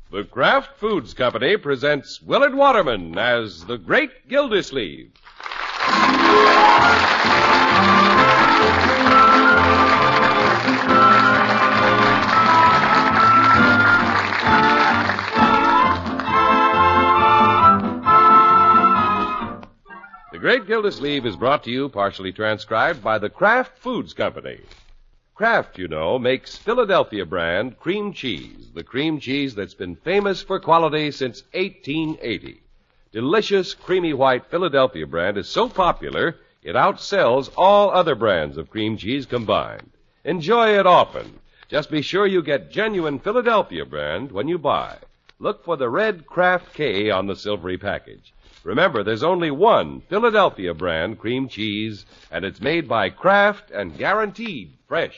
The Kraft Foods Company presents Willard Waterman as the Great Gildersleeve. The Great Gildersleeve is brought to you, partially transcribed, by the Kraft Foods Company. Kraft, you know, makes Philadelphia brand cream cheese, the cream cheese that's been famous for quality since 1880. Delicious, creamy white Philadelphia brand is so popular, it outsells all other brands of cream cheese combined. Enjoy it often. Just be sure you get genuine Philadelphia brand when you buy. Look for the red Kraft K on the silvery package. Remember, there's only one Philadelphia brand cream cheese, and it's made by Kraft and guaranteed fresh.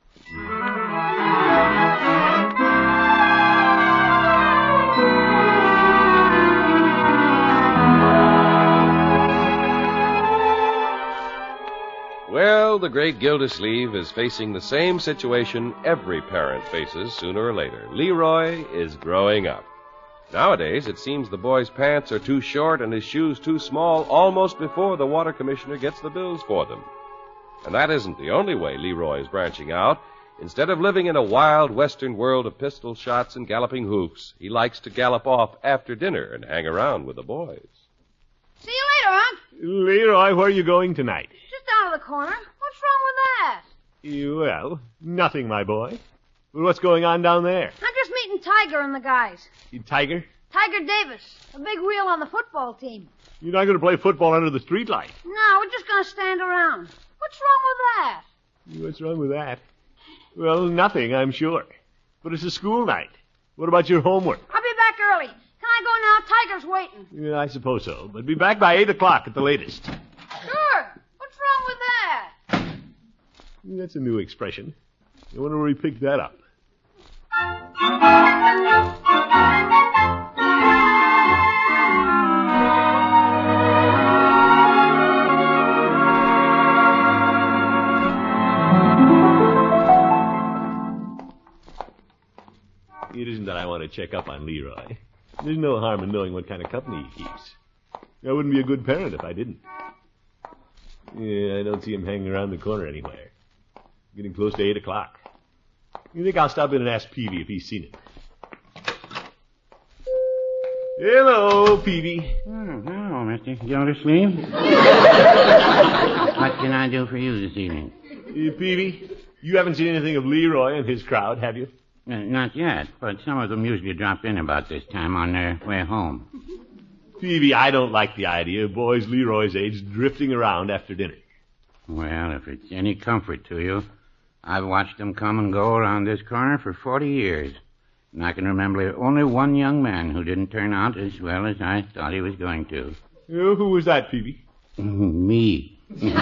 Well, the Great Gildersleeve is facing the same situation every parent faces sooner or later. Leroy is growing up. Nowadays, it seems the boy's pants are too short and his shoes too small almost before the water commissioner gets the bills for them. And that isn't the only way Leroy is branching out. Instead of living in a wild western world of pistol shots and galloping hoofs, he likes to gallop off after dinner and hang around with the boys. See you later, Unc. Leroy, where are you going tonight? Just down to the corner. What's wrong with that? Well, nothing, my boy. Well, what's going on down there? I'm just meeting Tiger and the guys. Tiger? Tiger Davis, the big wheel on the football team. You're not going to play football under the streetlight. No, we're just going to stand around. What's wrong with that? What's wrong with that? Well, nothing, I'm sure. But it's a school night. What about your homework? I'll be back early. Can I go now? Tiger's waiting. Yeah, I suppose so. But be back by 8 o'clock at the latest. Sure. What's wrong with that? That's a new expression. I wonder where he picked that up. It isn't that I want to check up on Leroy. There's no harm in knowing what kind of company he keeps. I wouldn't be a good parent if I didn't. Yeah, I don't see him hanging around the corner anywhere. Getting close to 8 o'clock. You think I'll stop in and ask Peavy if he's seen him? Hello, Peavy. Oh, hello, Mr. Gildersleeve. What can I do for you this evening? Peavy, you haven't seen anything of Leroy and his crowd, have you? Not yet, but some of them usually drop in about this time on their way home. Peavy, I don't like the idea of boys Leroy's age drifting around after dinner. Well, if it's any comfort to you, I've watched them come and go around this corner for 40 years. And I can remember only one young man who didn't turn out as well as I thought he was going to. Who was that, Peavy? Me. Well,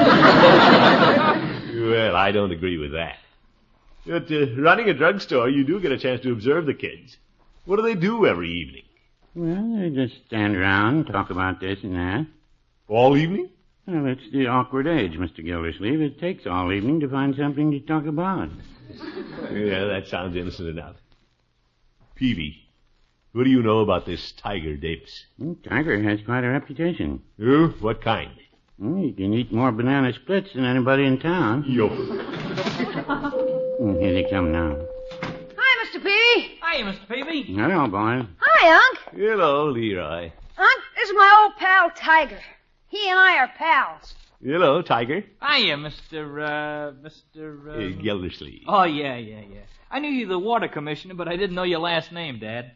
I don't agree with that. But running a drugstore, you do get a chance to observe the kids. What do they do every evening? Well, they just stand around and talk about this and that. All evening? Well, it's the awkward age, Mr. Gildersleeve. It takes all evening to find something to talk about. Yeah, that sounds innocent enough. Peavy, what do you know about this Tiger Davis? Tiger has quite a reputation. Oh, what kind? He can eat more banana splits than anybody in town. Yo. Here they come now. Hi, Mr. Peavy. Hiya, Mr. Peavy. Hello, boy. Hi, Unc. Hello, Leroy. Unc, this is my old pal Tiger. He and I are pals. Hello, Tiger. Hiya, Mr. Gildersleeve. Oh, yeah. I knew you were the water commissioner, but I didn't know your last name, Dad.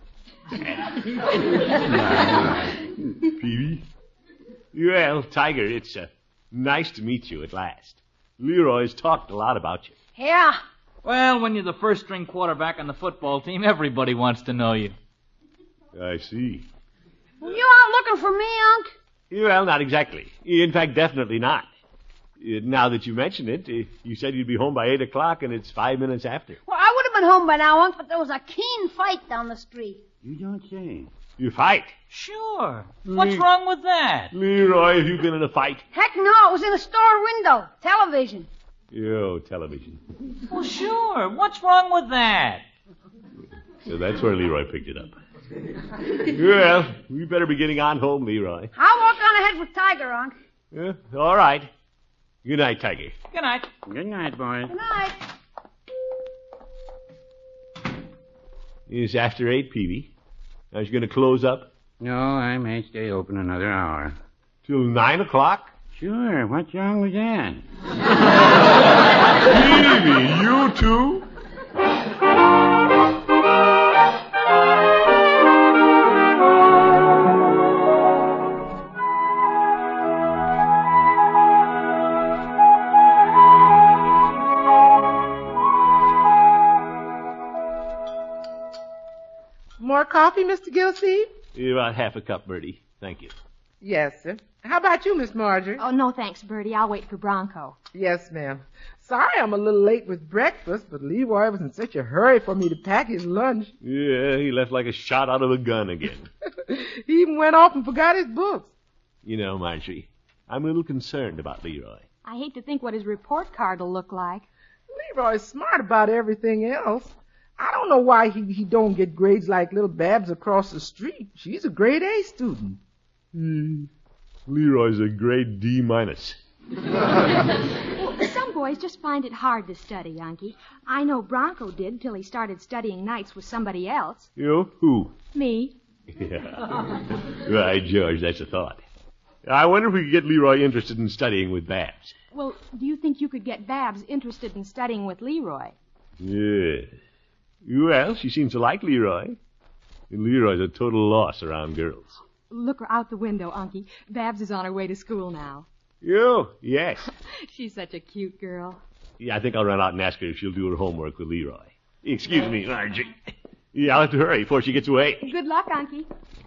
Peavy? Well, Tiger, it's nice to meet you at last. Leroy's talked a lot about you. Yeah. Well, when you're the first-string quarterback on the football team, everybody wants to know you. I see. Well, you out looking for me, Unc? Well, not exactly. In fact, definitely not. Now that you mention it, you said you'd be home by 8 o'clock, and it's 5 minutes after. Well, I would have been home by now, Unc, but there was a keen fight down the street. You don't say. You fight? Sure. What's wrong with that? Leroy, have you been in a fight? Heck no, it was in a store window. Television. Oh, television. Well, sure. What's wrong with that? So that's where Leroy picked it up. Well, we better be getting on home, Leroy. I'll walk on ahead with Tiger, Unc. Yeah, all right. Good night, Tiger. Good night. Good night, boys. Good night. It's after 8, Peavy. Now, you going to close up? No, I may stay open another hour. Till 9 o'clock? Sure, what's wrong with that? Peavy, you too? More coffee, Mr. Gilsey? About half a cup, Bertie. Thank you. Yes, sir. How about you, Miss Marjorie? Oh, no, thanks, Bertie. I'll wait for Bronco. Yes, ma'am. Sorry I'm a little late with breakfast, but Leroy was in such a hurry for me to pack his lunch. Yeah, he left like a shot out of a gun again. He even went off and forgot his books. You know, Marjorie, I'm a little concerned about Leroy. I hate to think what his report card will look like. Leroy's smart about everything else. I don't know why he don't get grades like little Babs across the street. She's a grade A student. Leroy's a grade D-. Well, some boys just find it hard to study, Unky. I know Bronco did till he started studying nights with somebody else. You? Who? Me. Yeah. Right, George, that's a thought. I wonder if we could get Leroy interested in studying with Babs. Well, do you think you could get Babs interested in studying with Leroy? Yeah. Well, she seems to like Leroy. And Leroy's a total loss around girls. Look out the window, Unky. Babs is on her way to school now. You? Yes. She's such a cute girl. Yeah, I think I'll run out and ask her if she'll do her homework with Leroy. Excuse me, Margie. Yeah, I'll have to hurry before she gets away. Good luck, Unky.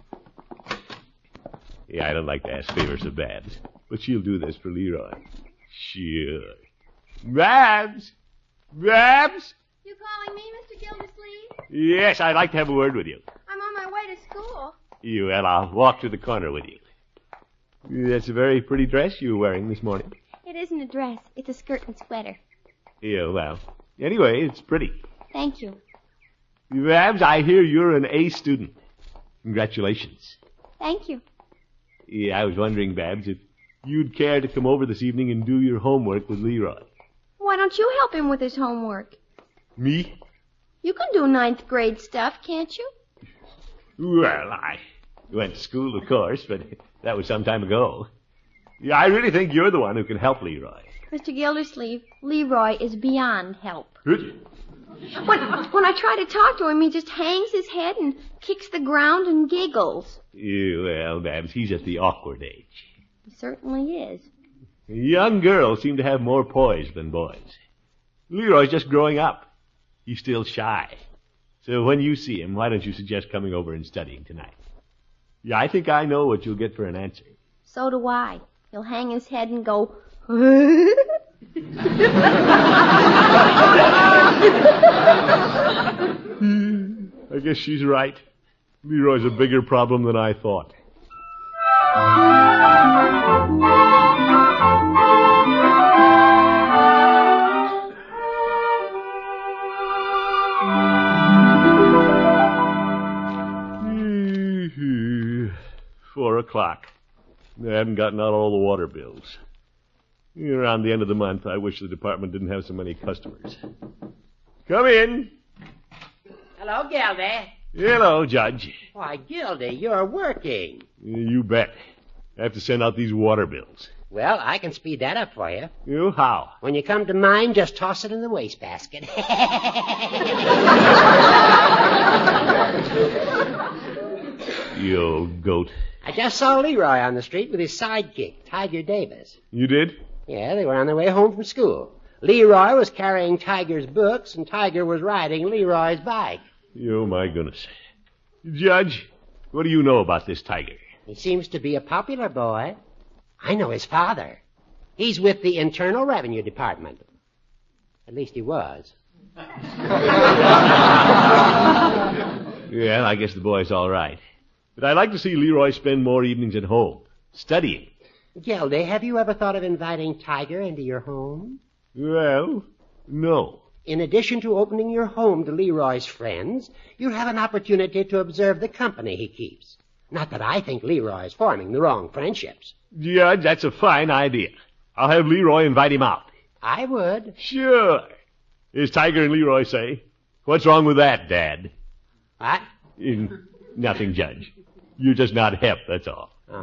Yeah, I don't like to ask favors of Babs, but she'll do this for Leroy. Sure. Babs! Babs! You calling me, Mr. Gildersleeve? Yes, I'd like to have a word with you. I'm on my way to school. Well, I'll walk to the corner with you. That's a very pretty dress you were wearing this morning. It isn't a dress. It's a skirt and sweater. Yeah, well, anyway, it's pretty. Thank you. Babs, I hear you're an A student. Congratulations. Thank you. Yeah, I was wondering, Babs, if you'd care to come over this evening and do your homework with Leroy. Why don't you help him with his homework? Me? You can do 9th grade stuff, can't you? Well, I went to school, of course, but that was some time ago. Yeah, I really think you're the one who can help Leroy. Mr. Gildersleeve, Leroy is beyond help. Good. When I try to talk to him, he just hangs his head and kicks the ground and giggles. Yeah, well, Babs, he's at the awkward age. He certainly is. Young girls seem to have more poise than boys. Leroy's just growing up. He's still shy. So when you see him, why don't you suggest coming over and studying tonight? Yeah, I think I know what you'll get for an answer. So do I. He'll hang his head and go, I guess she's right. Leroy's a bigger problem than I thought. $4:00. I haven't gotten out all the water bills. Around the end of the month, I wish the department didn't have so many customers. Come in. Hello, Gildy. Hello, Judge. Why, Gildy, you're working. You bet. I have to send out these water bills. Well, I can speed that up for you. You? How? When you come to mine, just toss it in the wastebasket. You old goat. I just saw Leroy on the street with his sidekick, Tiger Davis. You did? Yeah, they were on their way home from school. Leroy was carrying Tiger's books, and Tiger was riding Leroy's bike. Oh, my goodness. Judge, what do you know about this Tiger? He seems to be a popular boy. I know his father. He's with the Internal Revenue Department. At least he was. Yeah, I guess the boy's all right. But I'd like to see Leroy spend more evenings at home, studying. Gildy, have you ever thought of inviting Tiger into your home? Well, no. In addition to opening your home to Leroy's friends, you'll have an opportunity to observe the company he keeps. Not that I think Leroy is forming the wrong friendships. Judge, that's a fine idea. I'll have Leroy invite him out. I would. Sure. As Tiger and Leroy say, what's wrong with that, Dad? What? Nothing, Judge. You're just not hep, that's all. Oh.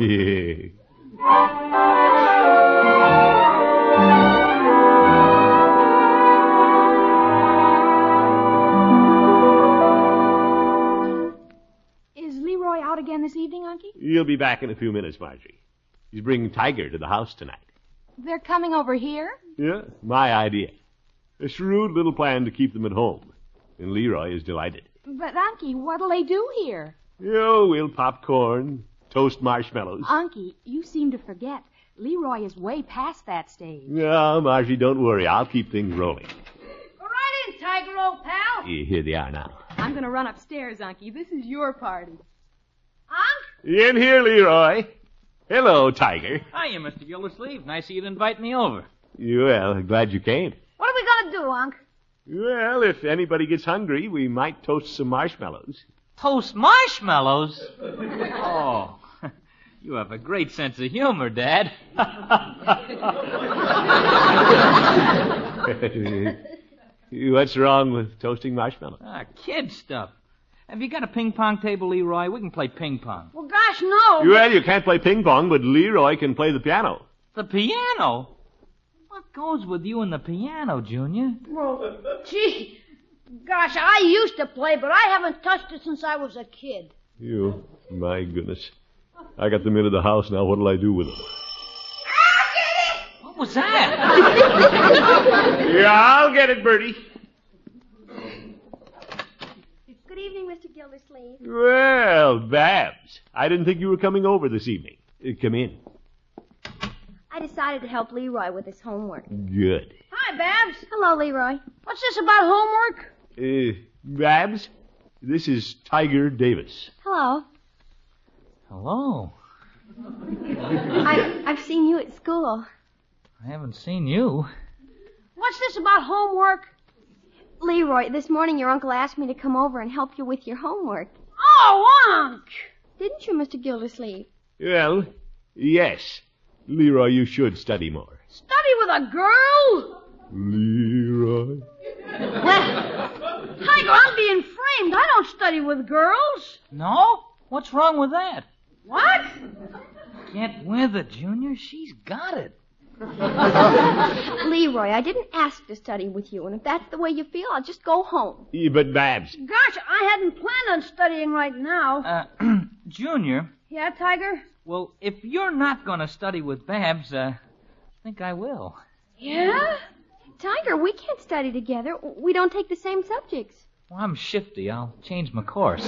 Is Leroy out again this evening, Unky? He'll be back in a few minutes, Marjorie. He's bringing Tiger to the house tonight. They're coming over here? Yeah, my idea. A shrewd little plan to keep them at home. And Leroy is delighted. But, Unky, what'll they do here? We'll pop corn, toast marshmallows. Unky, you seem to forget. Leroy is way past that stage. No, Marjorie, don't worry. I'll keep things rolling. Go right in, Tiger, old pal. Here they are now. I'm going to run upstairs, Unky. This is your party. Unc? In here, Leroy. Hello, Tiger. Hiya, Mr. Gildersleeve. Nice of you to invite me over. Well, glad you came. What are we going to do, Unc? Well, if anybody gets hungry, we might toast some marshmallows. Toast marshmallows? Oh, you have a great sense of humor, Dad. What's wrong with toasting marshmallows? Kid stuff. Have you got a ping pong table, Leroy? We can play ping pong. Well, gosh, no. Well, you can't play ping pong, but Leroy can play the piano. The piano? What goes with you and the piano, Junior? Well, gee, gosh, I used to play, but I haven't touched it since I was a kid. My goodness. I got them into the house now. What'll I do with them? What was that? Yeah, I'll get it, Bertie. Good evening, Mr. Gildersleeve. Well, Babs, I didn't think you were coming over this evening. Come in. I decided to help Leroy with his homework. Good. Hi, Babs. Hello, Leroy. What's this about homework? Babs, this is Tiger Davis. Hello. Hello. I've seen you at school. I haven't seen you. What's this about homework? Leroy, this morning your uncle asked me to come over and help you with your homework. Oh, Unc! Didn't you, Mr. Gildersleeve? Well, yes. Leroy, you should study more. Study with a girl? Leroy? Well, Tiger, I'm being framed. I don't study with girls. No? What's wrong with that? What? Get with it, Junior. She's got it. Leroy, I didn't ask to study with you, and if that's the way you feel, I'll just go home. But, Babs. Gosh, I hadn't planned on studying right now. Junior. Yeah, Tiger? Well, if you're not going to study with Babs, I think I will. Yeah? Tiger, we can't study together. We don't take the same subjects. Well, I'm shifty. I'll change my course.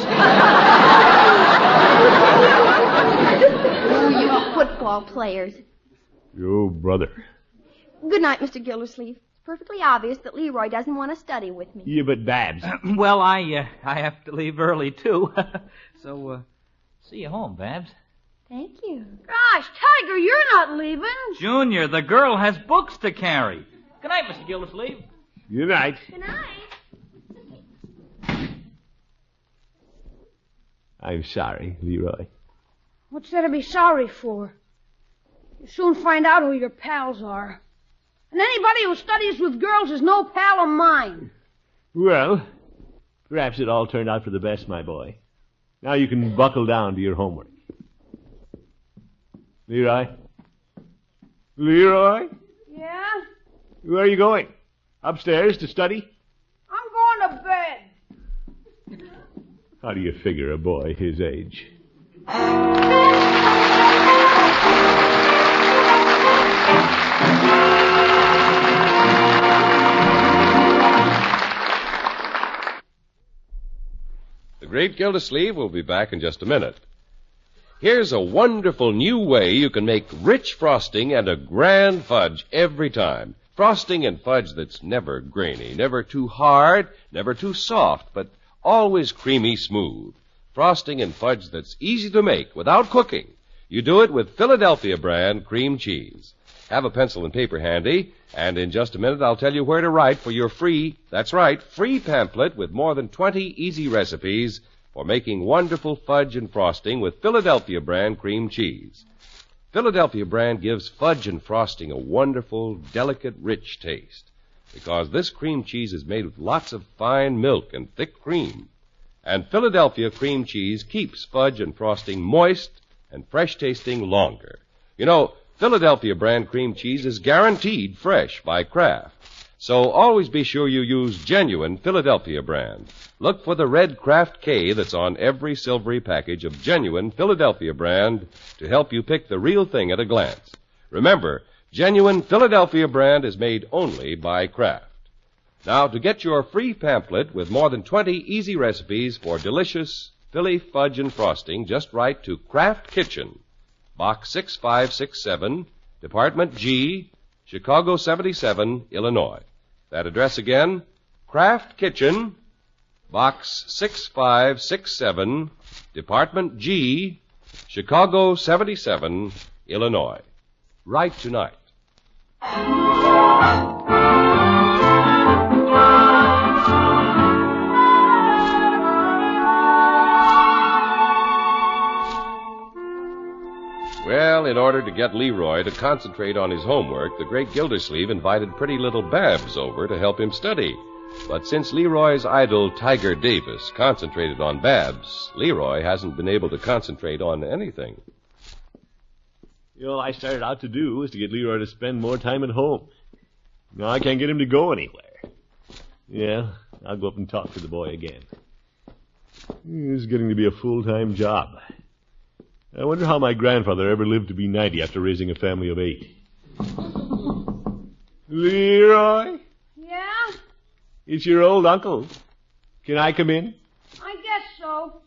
Oh, you football players. Oh, brother. Good night, Mr. Gildersleeve. It's perfectly obvious that Leroy doesn't want to study with me. Yeah, but Babs. Well, I have to leave early, too. So, see you home, Babs. Thank you. Gosh, Tiger, you're not leaving. Junior, the girl has books to carry. Good night, Mr. Gildersleeve. Good night. Good night. I'm sorry, Leroy. What's there to be sorry for? You'll soon find out who your pals are. And anybody who studies with girls is no pal of mine. Well, perhaps it all turned out for the best, my boy. Now you can buckle down to your homework. Leroy? Leroy? Yeah? Where are you going? Upstairs to study? I'm going to bed. How do you figure a boy his age? The Great Gildersleeve will be back in just a minute. Here's a wonderful new way you can make rich frosting and a grand fudge every time. Frosting and fudge that's never grainy, never too hard, never too soft, but always creamy smooth. Frosting and fudge that's easy to make without cooking. You do it with Philadelphia brand cream cheese. Have a pencil and paper handy, and in just a minute I'll tell you where to write for your free pamphlet with more than 20 easy recipes for making wonderful fudge and frosting with Philadelphia brand cream cheese. Philadelphia brand gives fudge and frosting a wonderful, delicate, rich taste because this cream cheese is made with lots of fine milk and thick cream. And Philadelphia cream cheese keeps fudge and frosting moist and fresh-tasting longer. You know, Philadelphia brand cream cheese is guaranteed fresh by Kraft. So always be sure you use genuine Philadelphia brand. Look for the red Kraft K that's on every silvery package of genuine Philadelphia brand to help you pick the real thing at a glance. Remember, genuine Philadelphia brand is made only by Kraft. Now, to get your free pamphlet with more than 20 easy recipes for delicious Philly fudge and frosting, just write to Kraft Kitchen, Box 6567, Department G, Chicago 77, Illinois. That address again, Kraft Kitchen, Box 6567, Department G, Chicago 77, Illinois. Write tonight. Well, in order to get Leroy to concentrate on his homework, the great Gildersleeve invited pretty little Babs over to help him study. But since Leroy's idol, Tiger Davis, concentrated on Babs, Leroy hasn't been able to concentrate on anything. All I started out to do was to get Leroy to spend more time at home. Now I can't get him to go anywhere. Yeah, I'll go up and talk to the boy again. This is getting to be a full-time job. I wonder how my grandfather ever lived to be 90 after raising a family of 8. Leroy? Yeah? It's your old uncle. Can I come in? I guess so.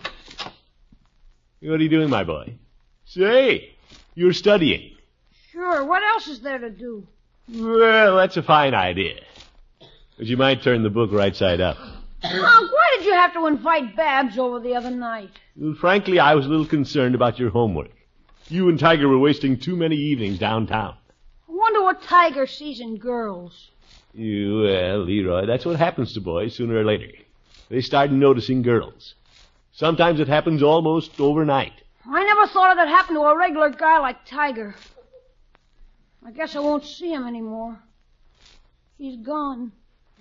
What are you doing, my boy? Say, you're studying. Sure, what else is there to do? Well, that's a fine idea. But you might turn the book right side up. Unc, why did you have to invite Babs over the other night? Well, frankly, I was a little concerned about your homework. You and Tiger were wasting too many evenings downtown. I wonder what Tiger sees in girls. Well, Leroy, that's what happens to boys sooner or later. They start noticing girls. Sometimes it happens almost overnight. I never thought it'd happen to a regular guy like Tiger. I guess I won't see him anymore. He's gone.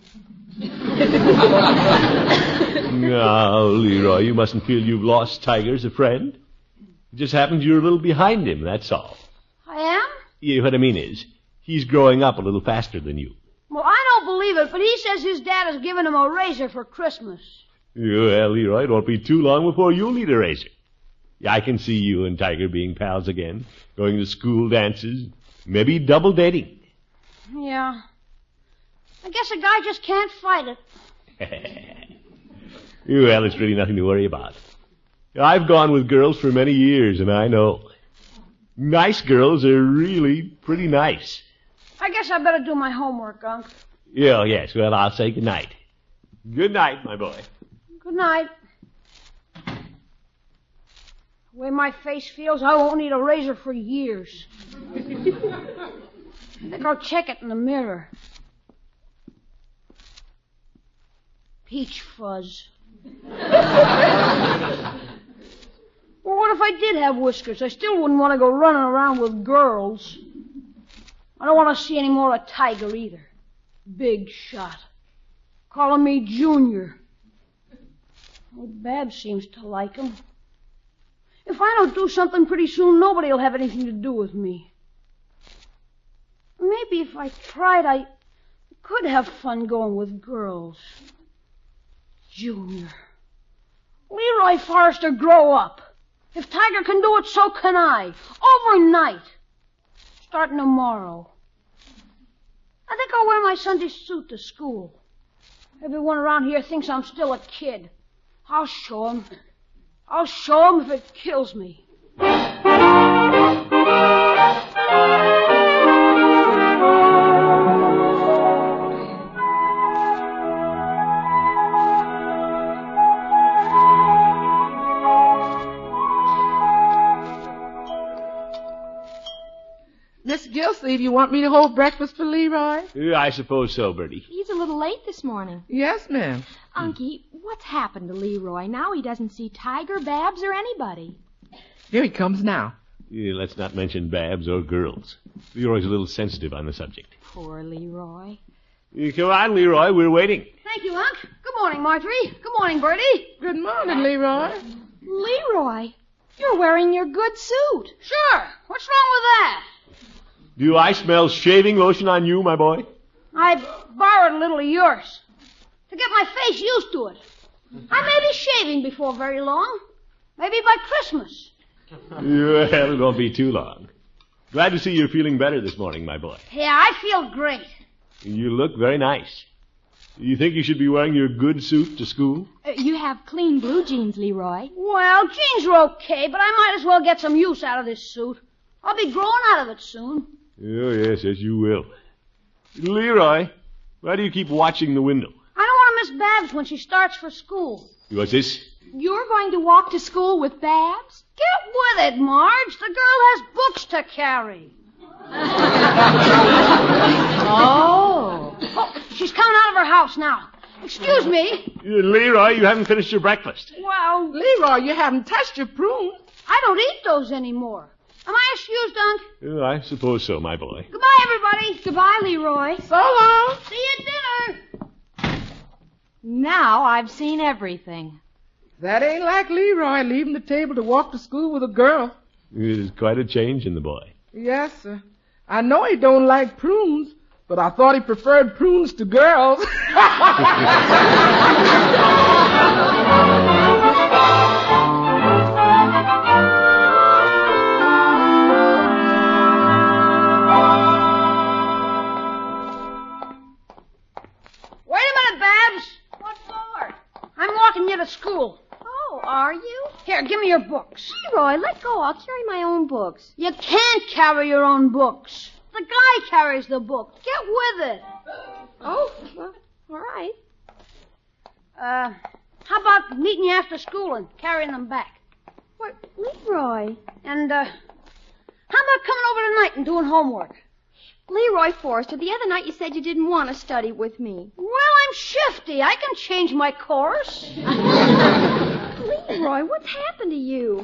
Now, Leroy, you mustn't feel you've lost Tiger as a friend. It just happens you're a little behind him, that's all. I am? Yeah, what I mean is, he's growing up a little faster than you. Well, I don't believe it, but he says his dad has given him a razor for Christmas. Well, Leroy, it won't be too long before you'll need a razor. Yeah, I can see you and Tiger being pals again, going to school dances, maybe double dating. Yeah. I guess a guy just can't fight it. Well, it's really nothing to worry about. I've gone with girls for many years, and I know. Nice girls are really pretty nice. I guess I better do my homework, Unc. Yeah, yes. Well, I'll say good night. Good night, my boy. Good night. The way my face feels, I won't need a razor for years. I think I'll check it in the mirror. Peach fuzz. Well, what if I did have whiskers? I still wouldn't want to go running around with girls. I don't want to see any more of Tiger either. Big shot. Calling me Junior. Old Babs seems to like him. If I don't do something pretty soon, nobody will have anything to do with me. Maybe if I tried, I could have fun going with girls. Junior. Leroy Forrester, grow up. If Tiger can do it, so can I. Overnight. Starting tomorrow. I think I'll wear my Sunday suit to school. Everyone around here thinks I'm still a kid. I'll show 'em. I'll show 'em if it kills me. This Gilsleeve, you want me to hold breakfast for Leroy? I suppose so, Bertie. He's a little late this morning. Yes, ma'am. Unky, what's happened to Leroy? Now he doesn't see Tiger, Babs, or anybody. Here he comes now. Let's not mention Babs or girls. Leroy's a little sensitive on the subject. Poor Leroy. Come on, Leroy, we're waiting. Thank you, Unc. Good morning, Marjorie. Good morning, Bertie. Good morning, Leroy. Leroy, you're wearing your good suit. Sure. What's wrong with that? Do I smell shaving lotion on you, my boy? I borrowed a little of yours to get my face used to it. I may be shaving before very long. Maybe by Christmas. Well, it won't be too long. Glad to see you're feeling better this morning, my boy. Yeah, I feel great. You look very nice. You think you should be wearing your good suit to school? You have clean blue jeans, Leroy. Well, jeans are okay, but I might as well get some use out of this suit. I'll be growing out of it soon. Oh, yes, you will. Leroy, why do you keep watching the window? I don't want to miss Babs when she starts for school. What's this? You're going to walk to school with Babs? Get with it, Marge. The girl has books to carry. Oh, she's coming out of her house now. Excuse me. Leroy, you haven't finished your breakfast. Well, Leroy, you haven't touched your prunes. I don't eat those anymore. Am I excused, Unc? Oh, I suppose so, my boy. Goodbye, everybody. goodbye, Leroy. So long. See you at dinner. Now I've seen everything. That ain't like Leroy leaving the table to walk to school with a girl. It is quite a change in the boy. Yes, sir. I know he don't like prunes, but I thought he preferred prunes to girls. Wait a minute, Babs. What for? I'm walking you to school. Oh, are you? Here, give me your books. Leroy, let go. I'll carry my own books. You can't carry your own books. The guy carries the books. Get with it. Oh, well, all right. How about meeting you after school and carrying them back? What, Leroy? And, how about coming over tonight and doing homework? Leroy Forrester, the other night you said you didn't want to study with me. Well, I'm shifty. I can change my course. Leroy, what's happened to you?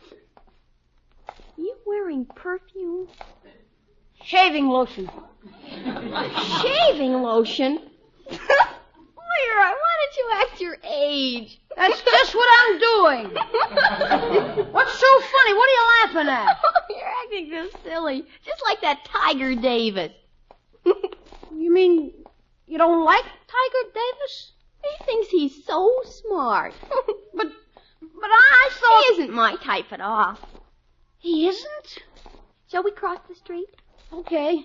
You wearing perfume? Shaving lotion. Shaving lotion? Leroy, why don't you act your age? That's just what I'm doing. What's so funny? What are you laughing at? You're acting so silly. Just like that Tiger Davis. You mean you don't like Tiger Davis? He thinks he's so smart. But I thought... He isn't my type at all. He isn't? Shall we cross the street? Okay.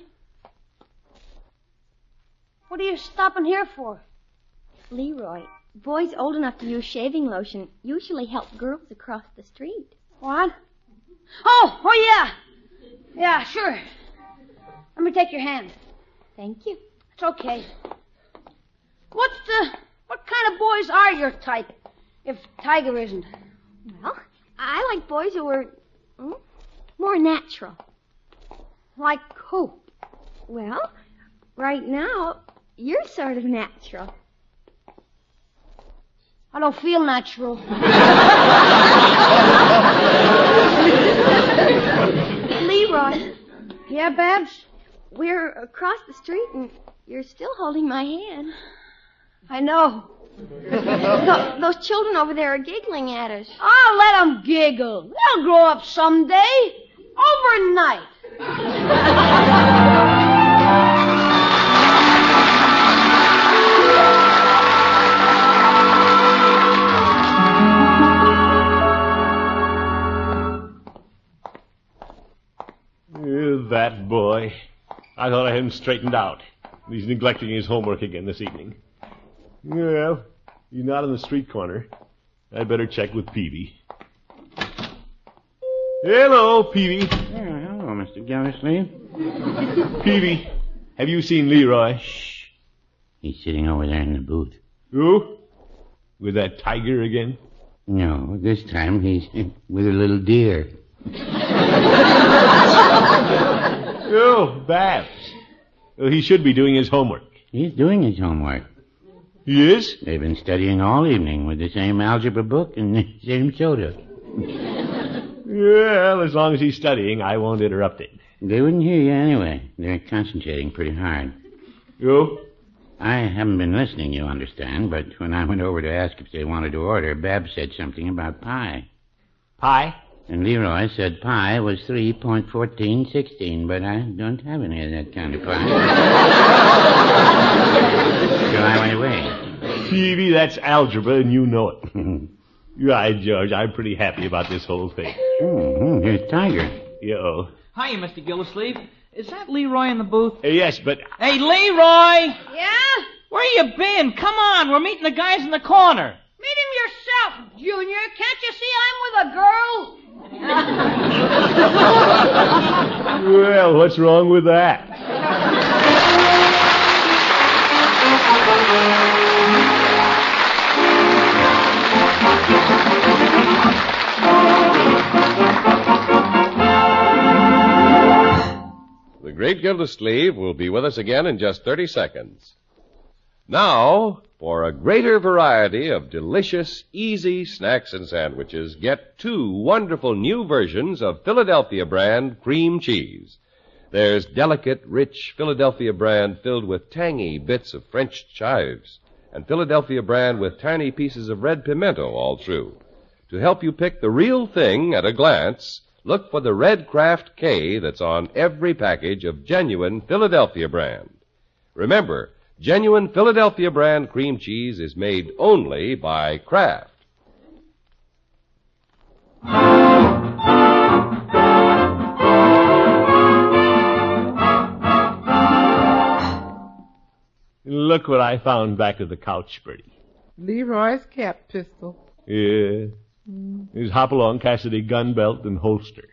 What are you stopping here for? Leroy, boys old enough to use shaving lotion usually help girls across the street. What? Oh, yeah. Yeah, sure. Let me take your hand. Thank you. It's okay. What kind of boys are your type, if Tiger isn't? Well, I like boys who are more natural. Like who? Well, right now, you're sort of natural. I don't feel natural. Leroy. Yeah, Babs? We're across the street and you're still holding my hand. I know. Those children over there are giggling at us. I'll let them giggle. They'll grow up someday. Overnight. That boy. I thought I had him straightened out. He's neglecting his homework again this evening. Well, he's not on the street corner. I'd better check with Peavy. Hello, Peavy. Hello, Mr. Gildersleeve. Peavy, have you seen Leroy? Shh. He's sitting over there in the booth. Who? With that tiger again? No, this time he's with a little deer. Oh, Babs. Well, he should be doing his homework. He's doing his homework. He is? They've been studying all evening with the same algebra book and the same soda. Well, as long as he's studying, I won't interrupt him. They wouldn't hear you anyway. They're concentrating pretty hard. You? I haven't been listening, you understand, but when I went over to ask if they wanted to order, Babs said something about pie. Pie? And Leroy said pie was 3.1416, but I don't have any of that kind of pie. So I went away. Phoebe, that's algebra, and you know it. Right, George, I'm pretty happy about this whole thing. Here's Tiger. Yo. Hiya, Mr. Gildersleeve. Is that Leroy in the booth? Yes, but... Hey, Leroy! Yeah? Where you been? Come on, we're meeting the guys in the corner. Meet him yourself, Junior. Can't you see I'm with a girl? Well, what's wrong with that? The Great Gildersleeve will be with us again in just 30 seconds. Now, for a greater variety of delicious, easy snacks and sandwiches, get 2 wonderful new versions of Philadelphia brand cream cheese. There's delicate, rich Philadelphia brand filled with tangy bits of French chives, and Philadelphia brand with tiny pieces of red pimento all through. To help you pick the real thing at a glance, look for the red Kraft K that's on every package of genuine Philadelphia brand. Remember, genuine Philadelphia brand cream cheese is made only by Kraft. Look what I found back of the couch, Bertie. Leroy's cap pistol. Yeah. His Hopalong Cassidy gun belt and holster.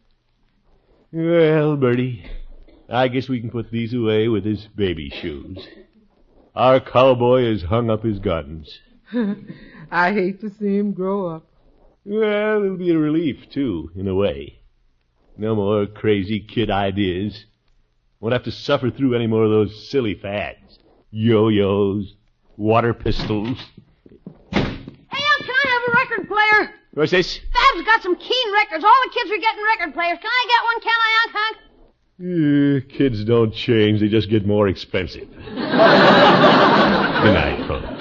Well, Bertie, I guess we can put these away with his baby shoes. Our cowboy has hung up his guns. I hate to see him grow up. Well, it'll be a relief, too, in a way. No more crazy kid ideas. Won't have to suffer through any more of those silly fads. Yo-yos, water pistols. Hey, Unc, can I have a record player? What's this? Bab's got some keen records. All the kids are getting record players. Can I get one, can I, Unc, Hank? Kids don't change, they just get more expensive. Good night, folks.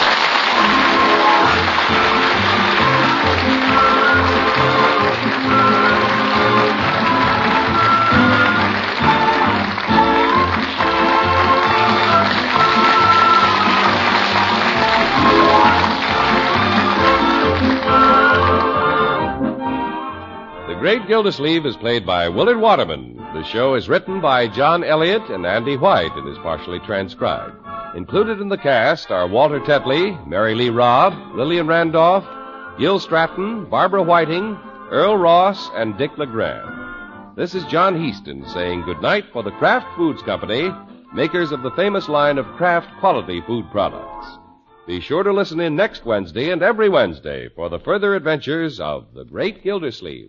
The Great Gildersleeve is played by Willard Waterman. The show is written by John Elliott and Andy White and is partially transcribed. Included in the cast are Walter Tetley, Mary Lee Robb, Lillian Randolph, Gil Stratton, Barbara Whiting, Earl Ross, and Dick LeGrand. This is John Heaston saying goodnight for the Kraft Foods Company, makers of the famous line of Kraft quality food products. Be sure to listen in next Wednesday and every Wednesday for the further adventures of the Great Gildersleeve.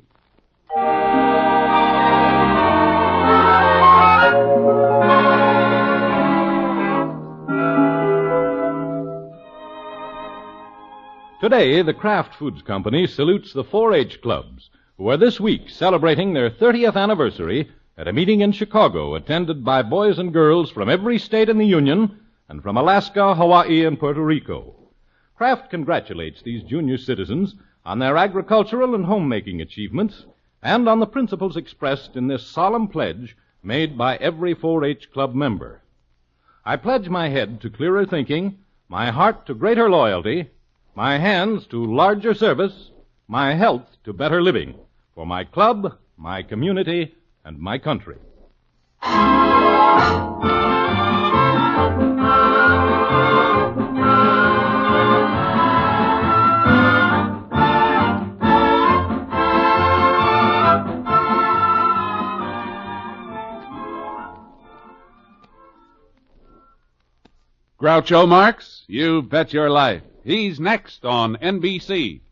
Today, the Kraft Foods Company salutes the 4-H clubs, who are this week celebrating their 30th anniversary at a meeting in Chicago attended by boys and girls from every state in the Union and from Alaska, Hawaii, and Puerto Rico. Kraft congratulates these junior citizens on their agricultural and homemaking achievements and on the principles expressed in this solemn pledge made by every 4-H club member. I pledge my head to clearer thinking, my heart to greater loyalty, my hands to larger service, my health to better living, for my club, my community, and my country. Groucho Marx? You bet your life. He's next on NBC.